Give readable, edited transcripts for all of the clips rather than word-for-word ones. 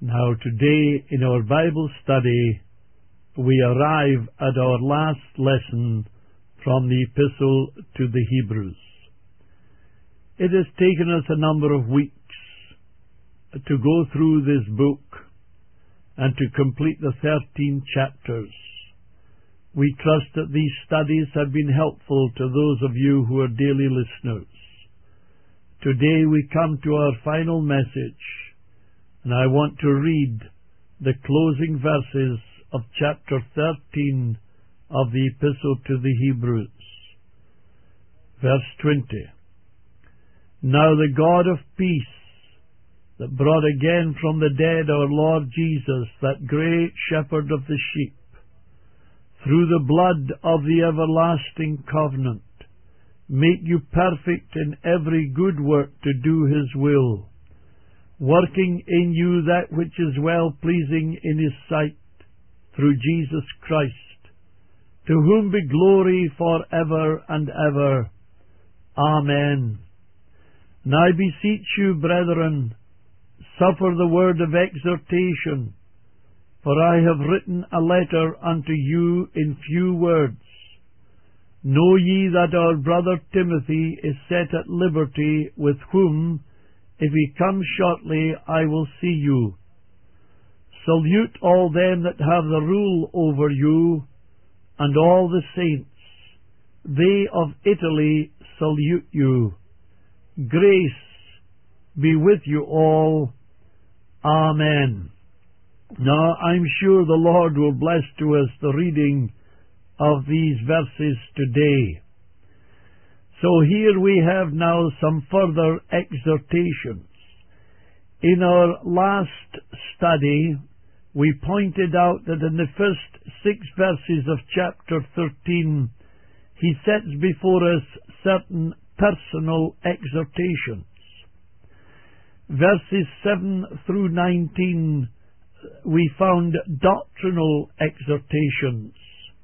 Now today in our Bible study we arrive at our last lesson from the Epistle to the Hebrews. It has taken us a number of weeks to go through this book and to complete the 13 chapters. We trust that these studies have been helpful to those of you who are daily listeners. Today we come to our final message, and I want to read the closing verses of chapter 13 of the Epistle to the Hebrews. Verse 20. Now the God of peace, that brought again from the dead our Lord Jesus, that great shepherd of the sheep, through the blood of the everlasting covenant, make you perfect in every good work to do His will, working in you that which is well-pleasing in His sight, through Jesus Christ, to whom be glory for ever and ever. Amen. And I beseech you, brethren, suffer the word of exhortation, for I have written a letter unto you in few words. Know ye that our brother Timothy is set at liberty, with whom, if he comes shortly, I will see you. Salute all them that have the rule over you, and all the saints. They of Italy salute you. Grace be with you all. Amen. Now, I'm sure the Lord will bless to us the reading of these verses today. So here we have now some further exhortations. In our last study, we pointed out that in the first 6 verses of chapter 13, he sets before us certain personal exhortations. Verses 7 through 19, we found doctrinal exhortations.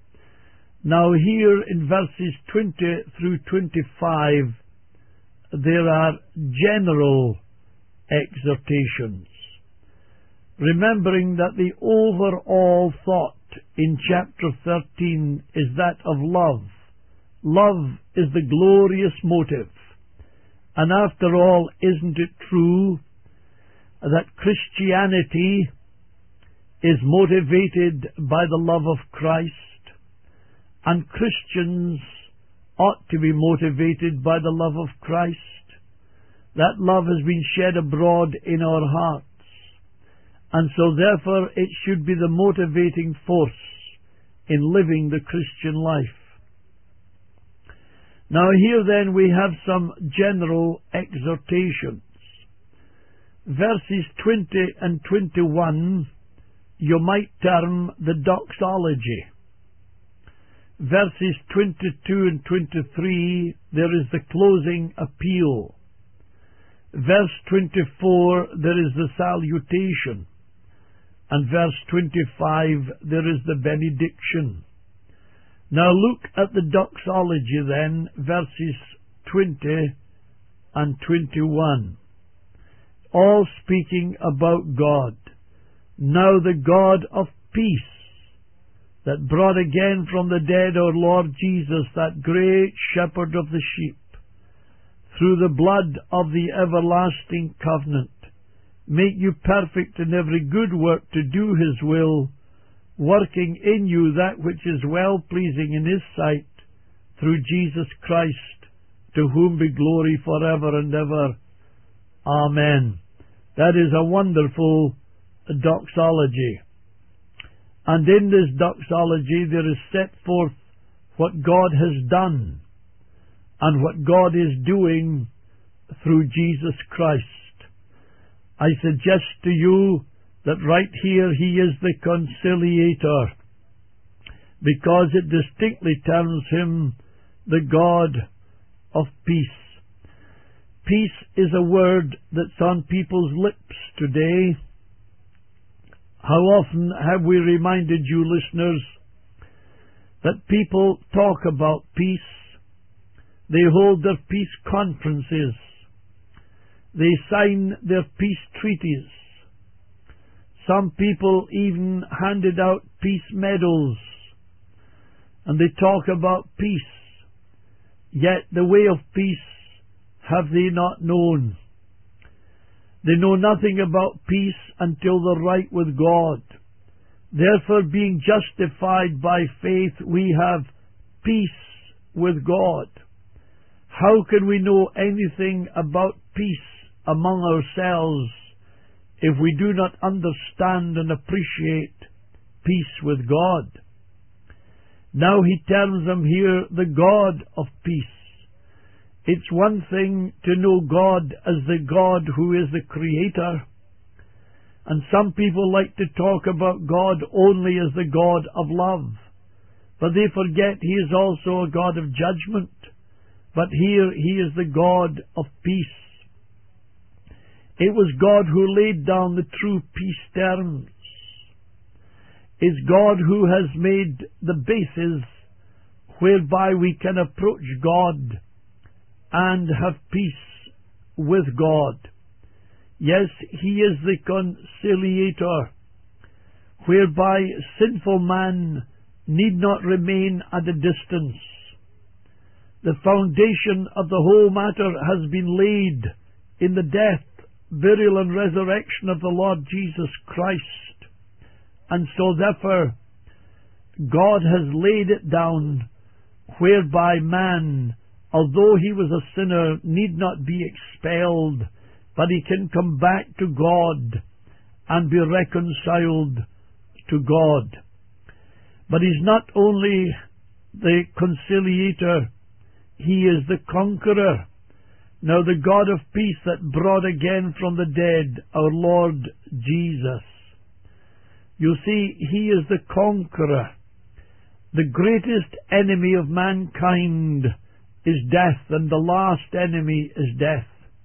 Now here in verses 20 through 25, there are general exhortations. Remembering that the overall thought in chapter 13 is that of love. Love is the glorious motive. And after all, isn't it true that Christianity is motivated by the love of Christ? And Christians ought to be motivated by the love of Christ. That love has been shed abroad in our hearts. And so therefore it should be the motivating force in living the Christian life. Now here then we have some general exhortations. Verses 20 and 21 you might term the doxology. Verses 22 and 23 there is the closing appeal. Verse 24 there is the salutation. And verse 25 there is the benediction. Now look at the doxology then, verses 20 and 21. All speaking about God. Now the God of peace, that brought again from the dead our Lord Jesus, that great shepherd of the sheep, through the blood of the everlasting covenant, make you perfect in every good work to do His will, working in you that which is well-pleasing in His sight, through Jesus Christ, to whom be glory forever and ever. Amen. That is a wonderful doxology. And in this doxology there is set forth what God has done and what God is doing through Jesus Christ. I suggest to you that right here He is the conciliator, because it distinctly terms Him the God of peace. Peace is a word that's on people's lips today. How often have we reminded you, listeners, that people talk about peace? They hold their peace conferences. They sign their peace treaties. Some people even handed out peace medals, and they talk about peace, yet the way of peace have they not known. They know nothing about peace until they're right with God. Therefore, being justified by faith, we have peace with God. How can we know anything about peace among ourselves if we do not understand and appreciate peace with God? Now he terms them here the God of peace. It's one thing to know God as the God who is the Creator, and some people like to talk about God only as the God of love, but they forget He is also a God of judgment. But here He is the God of peace. It was God who laid down the true peace terms. It's God who has made the basis whereby we can approach God and have peace with God. Yes, He is the conciliator, whereby sinful man need not remain at a distance. The foundation of the whole matter has been laid in the death, burial, and resurrection of the Lord Jesus Christ. And so therefore, God has laid it down whereby man, although he was a sinner, need not be expelled, but he can come back to God and be reconciled to God. But He's not only the conciliator, He is the conqueror. Now the God of peace that brought again from the dead our Lord Jesus. You see, He is the conqueror. The greatest enemy of mankind is death, and the last enemy is death.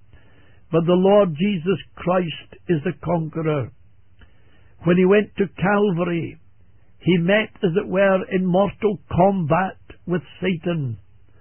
But the Lord Jesus Christ is the conqueror. When He went to Calvary, He met, as it were, in mortal combat with Satan,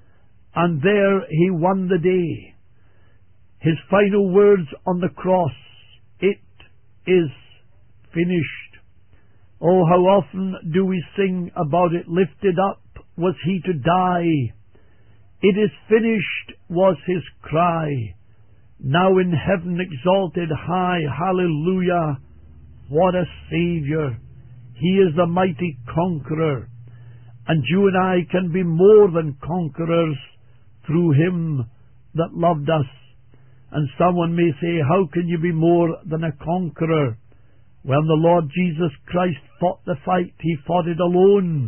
and there He won the day. His final words on the cross, "It is finished." Oh, how often do we sing about it, "Lifted up was He to die. It is finished was His cry. Now in heaven exalted high, hallelujah, what a Saviour. He is the mighty conqueror, and you and I can be more than conquerors through Him that loved us." And someone may say, how can you be more than a conqueror? When the Lord Jesus Christ fought the fight, He fought it alone.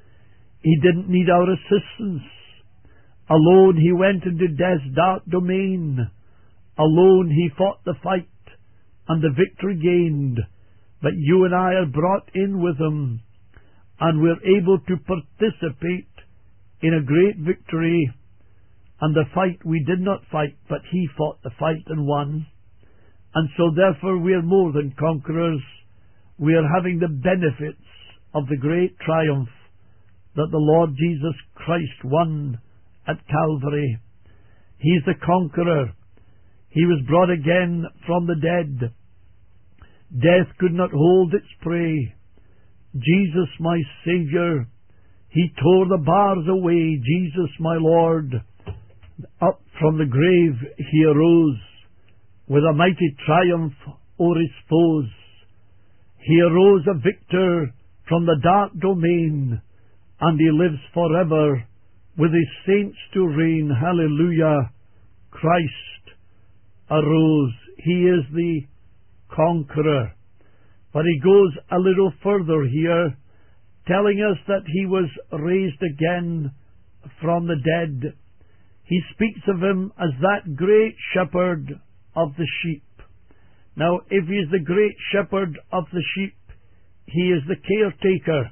He didn't need our assistance. Alone He went into death's dark domain. Alone He fought the fight, and the victory gained. But you and I are brought in with Him, and we're able to participate in a great victory. And the fight we did not fight, but He fought the fight and won. And so therefore we are more than conquerors. We are having the benefits of the great triumph that the Lord Jesus Christ won at Calvary. He is the conqueror. He was brought again from the dead. Death could not hold its prey. Jesus, my Saviour, He tore the bars away. Jesus, my Lord, up from the grave He arose with a mighty triumph o'er His foes. He arose a victor from the dark domain, and He lives forever with His saints to reign. Hallelujah! Christ arose. He is the conqueror. But he goes a little further here, telling us that He was raised again from the dead. He speaks of Him as that great shepherd of the sheep. Now, if He is the great shepherd of the sheep, He is the caretaker.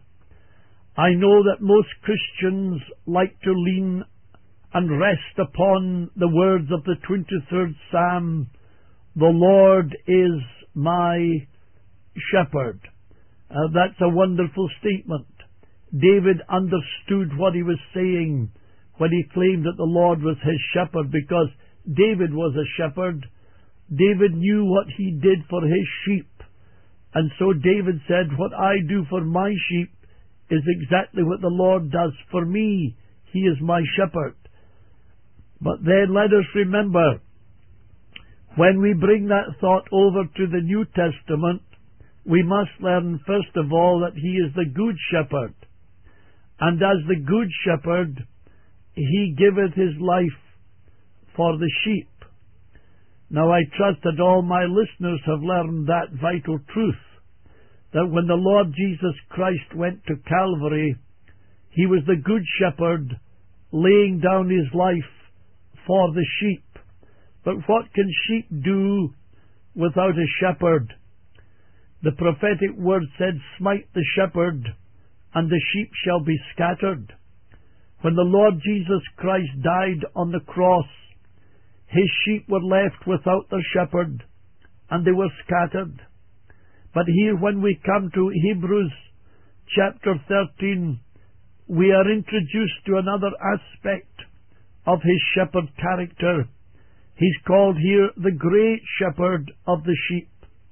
I know that most Christians like to lean and rest upon the words of the 23rd Psalm, "The Lord is my shepherd." That's a wonderful statement. David understood what he was saying when he claimed that the Lord was his shepherd, because David was a shepherd. David knew what he did for his sheep, And so David said, what I do for my sheep is exactly what the Lord does for me. He is my shepherd. But then let us remember, when we bring that thought over to the New Testament, we must learn first of all that He is the good shepherd. And as the good shepherd, He giveth His life for the sheep. Now I trust that all my listeners have learned that vital truth, that when the Lord Jesus Christ went to Calvary, He was the good shepherd laying down His life for the sheep. But what can sheep do without a shepherd? The prophetic word said, smite the shepherd, and the sheep shall be scattered. When the Lord Jesus Christ died on the cross, His sheep were left without their shepherd, and they were scattered. But here when we come to Hebrews chapter 13, we are introduced to another aspect of His shepherd character. He's called here the great shepherd of the sheep.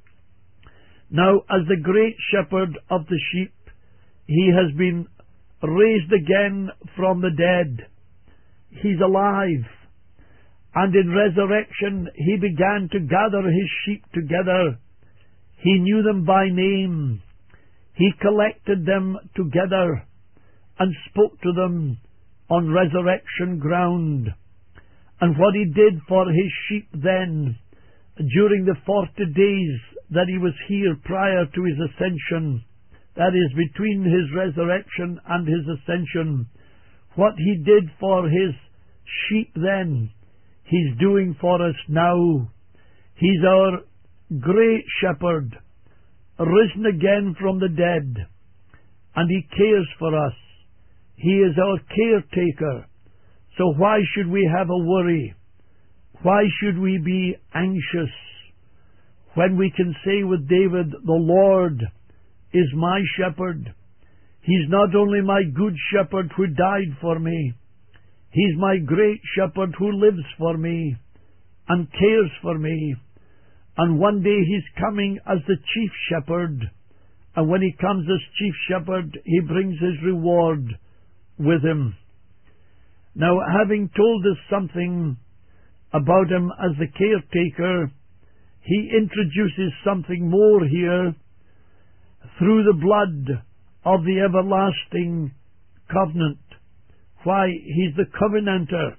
Now, as the great shepherd of the sheep, He has been raised again from the dead. He's alive. And in resurrection, He began to gather His sheep together. He knew them by name. He collected them together and spoke to them on resurrection ground. And what He did for His sheep then, during the 40 days that He was here prior to His ascension, that is, between His resurrection and His ascension, what He did for His sheep then, He's doing for us now. He's our great shepherd, risen again from the dead, and He cares for us. He is our caretaker. So why should we have a worry? Why should we be anxious when we can say with David, the Lord is my shepherd. He's not only my good shepherd who died for me, He's my great shepherd who lives for me and cares for me. And one day He's coming as the chief shepherd. And when He comes as chief shepherd, He brings His reward with Him. Now, having told us something about Him as the caretaker, He introduces something more here through the blood of the everlasting covenant. Why, He's the covenanter.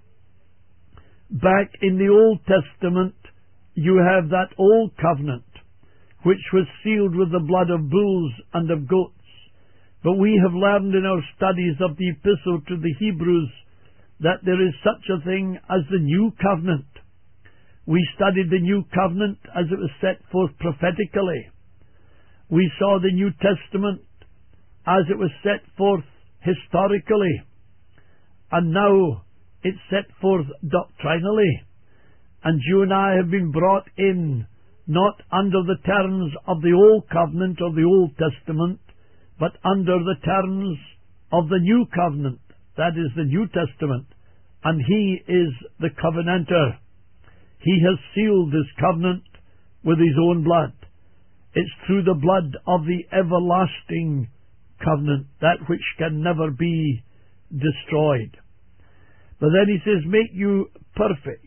Back in the Old Testament, you have that old covenant, which was sealed with the blood of bulls and of goats. But we have learned in our studies of the Epistle to the Hebrews that there is such a thing as the New Covenant. We studied the New Covenant as it was set forth prophetically. We saw the New Testament as it was set forth historically. And now it's set forth doctrinally. And you and I have been brought in, not under the terms of the Old Covenant or the Old Testament, but under the terms of the New Covenant, that is the New Testament. And He is the covenanter. He has sealed this covenant with His own blood. It's through the blood of the everlasting covenant, that which can never be destroyed. But then He says, make you perfect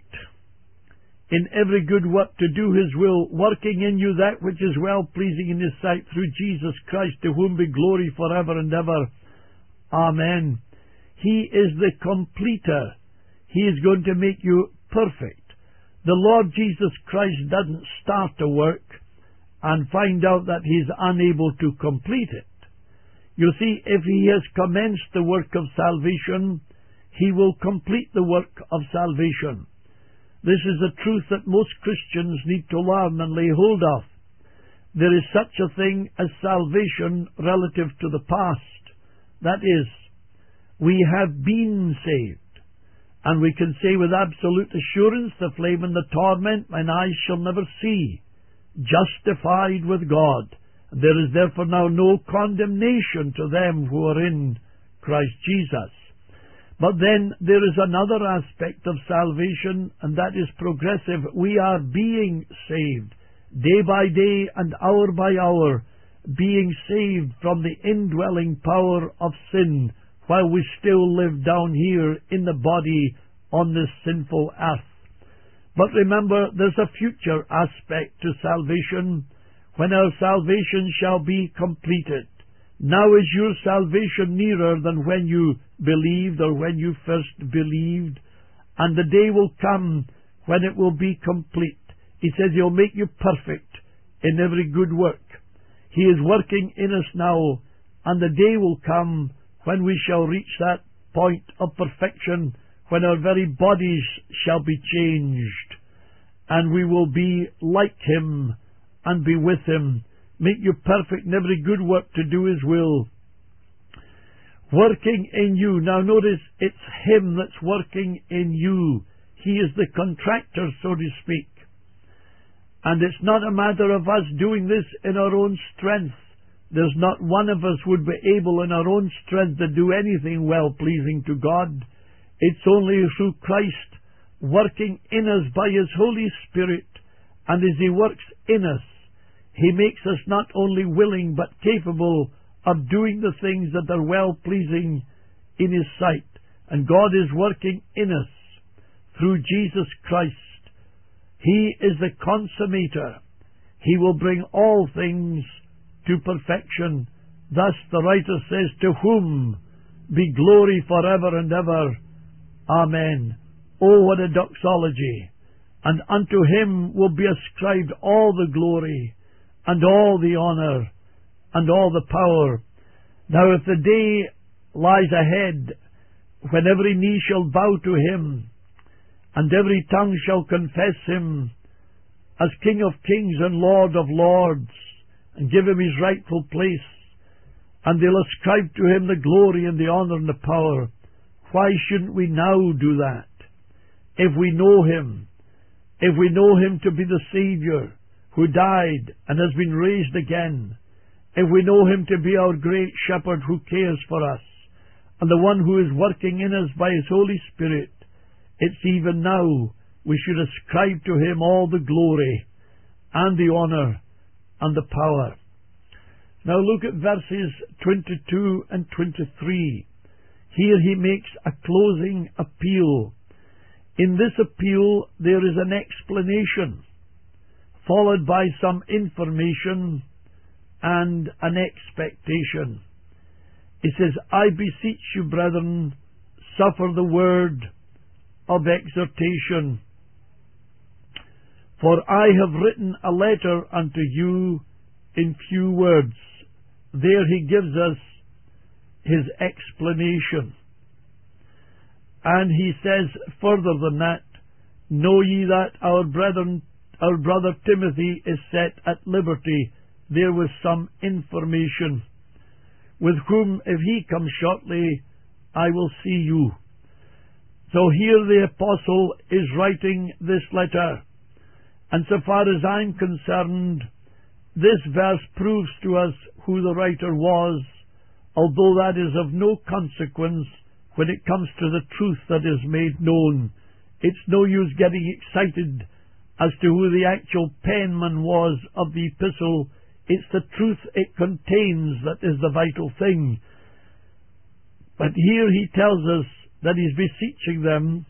in every good work to do His will, working in you that which is well-pleasing in His sight through Jesus Christ, to whom be glory forever and ever. Amen. He is the completer. He is going to make you perfect. The Lord Jesus Christ doesn't start a work and find out that He's unable to complete it. You see, if He has commenced the work of salvation, He will complete the work of salvation. This is a truth that most Christians need to learn and lay hold of. There is such a thing as salvation relative to the past. That is, we have been saved. And we can say with absolute assurance, the flame and the torment mine eyes shall never see. Justified with God. There is therefore now no condemnation to them who are in Christ Jesus. But then there is another aspect of salvation, and that is progressive. We are being saved day by day and hour by hour. being saved from the indwelling power of sin while we still live down here in the body on this sinful earth. But remember, there's a future aspect to salvation, when our salvation shall be completed. Now is your salvation nearer than when you believed or when you first believed, and the day will come when it will be complete. He says He'll make you perfect in every good work. He is working in us now, and the day will come when we shall reach that point of perfection, when our very bodies shall be changed, and we will be like Him and be with Him. Make you perfect in every good work to do His will. Working in you. Now notice, it's Him that's working in you. He is the contractor, so to speak. And it's not a matter of us doing this in our own strength. There's not one of us would be able in our own strength to do anything well-pleasing to God. It's only through Christ working in us by His Holy Spirit. And as He works in us, He makes us not only willing but capable of doing the things that are well-pleasing in His sight. And God is working in us through Jesus Christ. He is the consummator. He will bring all things to perfection. Thus the writer says, to whom be glory forever and ever. Amen. Oh, what a doxology. And unto Him will be ascribed all the glory and all the honour and all the power. Now if the day lies ahead when every knee shall bow to Him, and every tongue shall confess Him as King of kings and Lord of lords, and give Him His rightful place, and they'll ascribe to Him the glory and the honour and the power, why shouldn't we now do that? If we know Him, if we know Him to be the Saviour who died and has been raised again, if we know Him to be our great Shepherd who cares for us, and the one who is working in us by His Holy Spirit, it's even now we should ascribe to Him all the glory and the honour and the power. Now look at verses 22 and 23. Here he makes a closing appeal. In this appeal there is an explanation, followed by some information and an expectation. He says, I beseech you, brethren, suffer the word of exhortation. For I have written a letter unto you in few words. There he gives us his explanation. And he says further than that, know ye that our brother Timothy is set at liberty. There was some information, with whom if he comes shortly, I will see you. So here the apostle is writing this letter, and so far as I'm concerned, this verse proves to us who the writer was, although that is of no consequence when it comes to the truth that is made known. It's no use getting excited as to who the actual penman was of the epistle. It's the truth it contains that is the vital thing. But here he tells us that he's beseeching them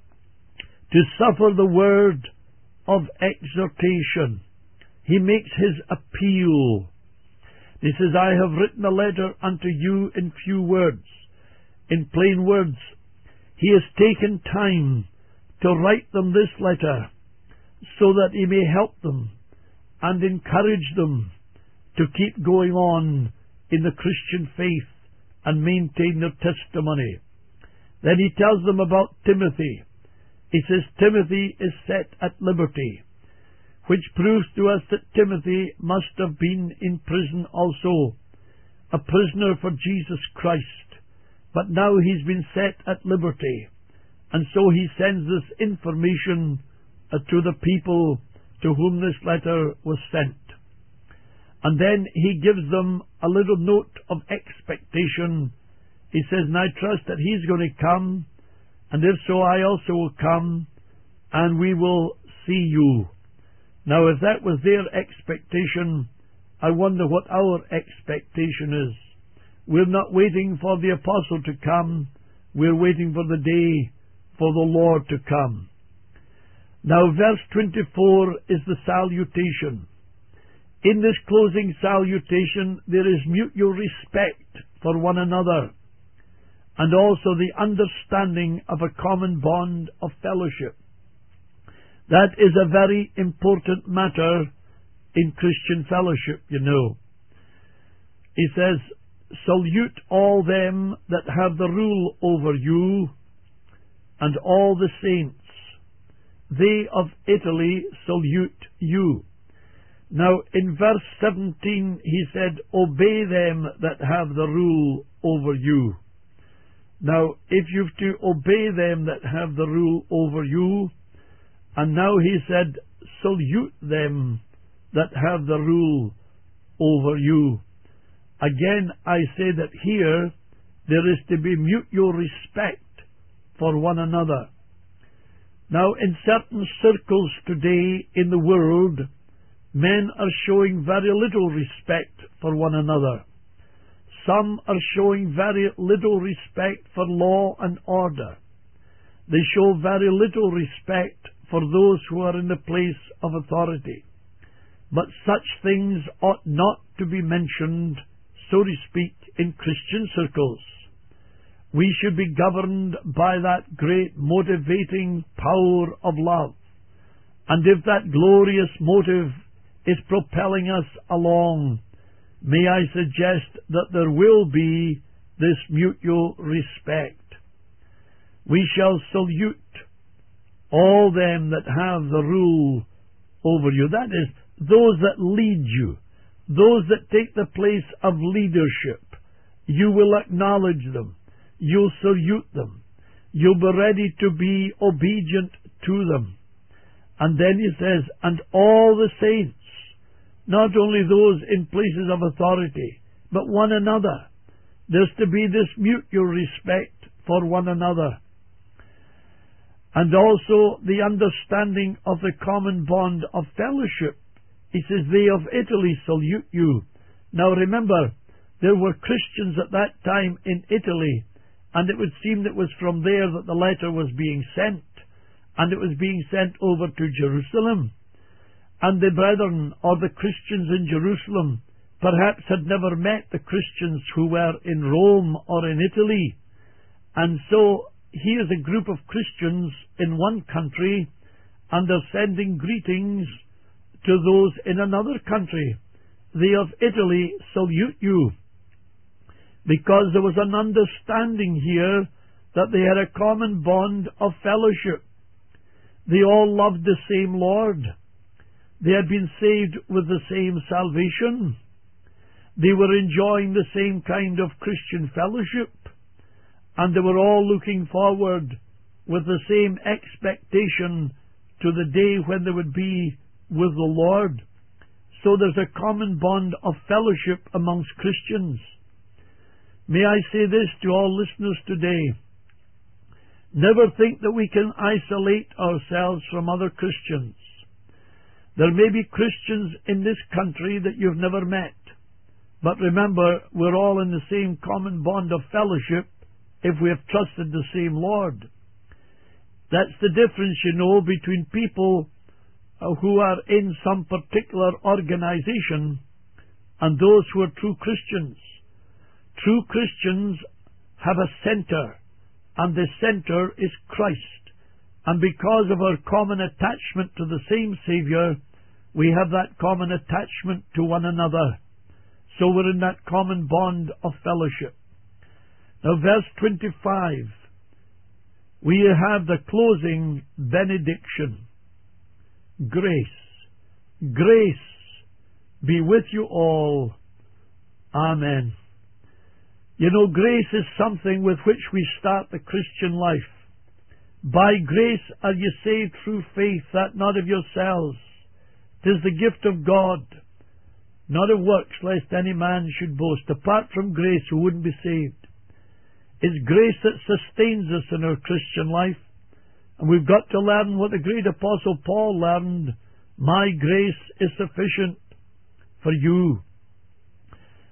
to suffer the word of exhortation. He makes his appeal. He says, I have written a letter unto you in few words. In plain words, he has taken time to write them this letter so that he may help them and encourage them to keep going on in the Christian faith and maintain their testimony. Then he tells them about Timothy. He says Timothy is set at liberty, which proves to us that Timothy must have been in prison also, a prisoner for Jesus Christ. But now he's been set at liberty, and so he sends this information to the people to whom this letter was sent. And then he gives them a little note of expectation. He says, and I trust that he's going to come, and if so, I also will come, and we will see you. Now, if that was their expectation, I wonder what our expectation is. We're not waiting for the apostle to come. We're waiting for the day for the Lord to come. Now, verse 24 is the salutation. In this closing salutation, there is mutual respect for one another, and also the understanding of a common bond of fellowship. That is a very important matter in Christian fellowship, you know. He says, salute all them that have the rule over you, and all the saints. They of Italy salute you. Now, in verse 17, he said, obey them that have the rule over you. Now, if you've to obey them that have the rule over you, and now he said, salute them that have the rule over you. Again, I say that here there is to be mutual respect for one another. Now, in certain circles today in the world, men are showing very little respect for one another. Some are showing very little respect for law and order. They show very little respect for those who are in the place of authority. But such things ought not to be mentioned, so to speak, in Christian circles. We should be governed by that great motivating power of love. And if that glorious motive is propelling us along, may I suggest that there will be this mutual respect. We shall salute all them that have the rule over you. That is, those that lead you, those that take the place of leadership. You will acknowledge them. You'll salute them. You'll be ready to be obedient to them. And then he says, and all the saints, not only those in places of authority, but one another. There's to be this mutual respect for one another. And also the understanding of the common bond of fellowship. He says, they of Italy salute you. Now remember, there were Christians at that time in Italy, and it would seem that it was from there that the letter was being sent, and it was being sent over to Jerusalem. And the brethren, or the Christians in Jerusalem, perhaps had never met the Christians who were in Rome or in Italy. And so here's a group of Christians in one country, and they're sending greetings to those in another country. They of Italy salute you. Because there was an understanding here that they had a common bond of fellowship. They all loved the same Lord. They had been saved with the same salvation. They were enjoying the same kind of Christian fellowship. And they were all looking forward with the same expectation to the day when they would be with the Lord. So there's a common bond of fellowship amongst Christians. May I say this to all listeners today. Never think that we can isolate ourselves from other Christians. There may be Christians in this country that you've never met. But remember, we're all in the same common bond of fellowship if we have trusted the same Lord. That's the difference, you know, between people who are in some particular organization and those who are true Christians. True Christians have a center, and the center is Christ. And because of our common attachment to the same Savior, we have that common attachment to one another. So we're in that common bond of fellowship. Now, verse 25, we have the closing benediction. Grace. Grace be with you all. Amen. You know, grace is something with which we start the Christian life. By grace are you saved through faith, that not of yourselves. 'Tis the gift of God, not of works, lest any man should boast. Apart from grace, we wouldn't be saved. It's grace that sustains us in our Christian life. And we've got to learn what the great Apostle Paul learned. My grace is sufficient for you.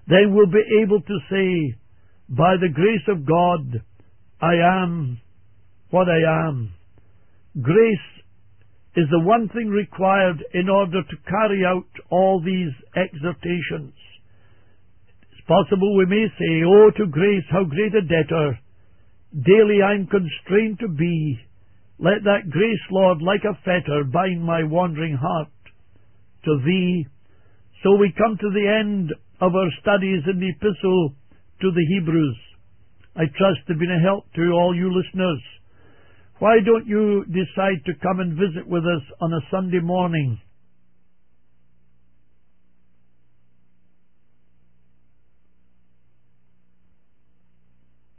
then we'll be able to say, by the grace of God, I am what I am. Grace is the one thing required in order to carry out all these exhortations. It's possible we may say, "Oh, to grace, how great a debtor daily I'm constrained to be. Let that grace, Lord, like a fetter bind my wandering heart to Thee." So we come to the end of our studies in the Epistle to the Hebrews. I trust they've been a help to all you listeners. Why don't you decide to come and visit with us on a Sunday morning